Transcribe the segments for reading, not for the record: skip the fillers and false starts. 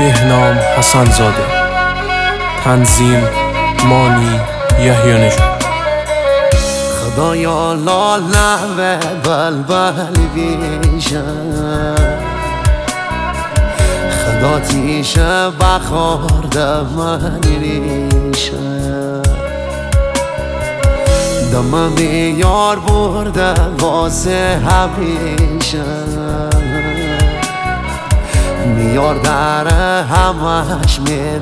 بهنام حسن‌زاده. تنظیم مانی یحیی نژاد. خدایا لاله و بلبل بیشم، خدا تیشه بخار دمن ریشم، دمم بیار برده واسه همیشه، میار در همش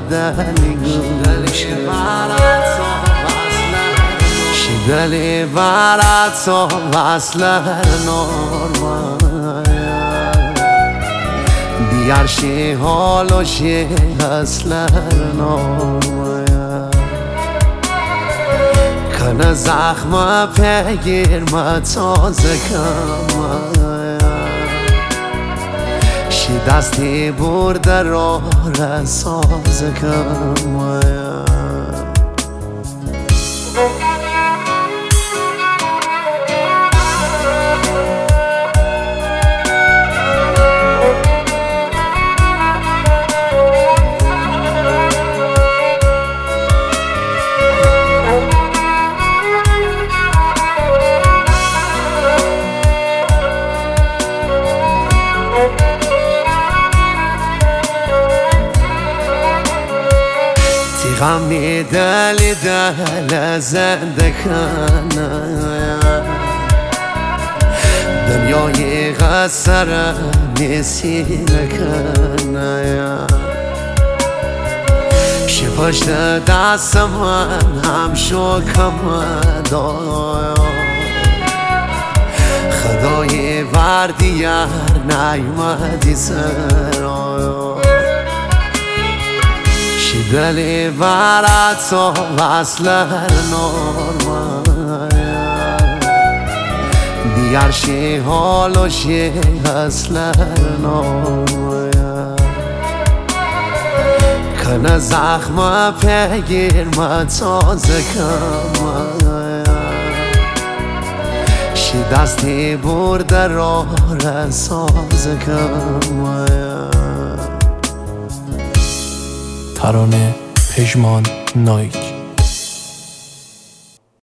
دلی برات سو وصله نورمایا دیار شی حالو شی اصلا نورمایا کنه زخم پگیر متازه کمایا شی دستی برده رو رسازه کمایا غمی دل دل زنده کنه دنیای قصر نسینه کنه شی پشت دست من هم شکم دایا خدای وردیار نیومدی سرایا دلی برات سو وصله نورمایا دیار شی حالو شی اصلا نورمایا کنه زخم پگیر متازه کمایا شی دستی برده رو رسازه کمایا. ترانه پژمان نایک.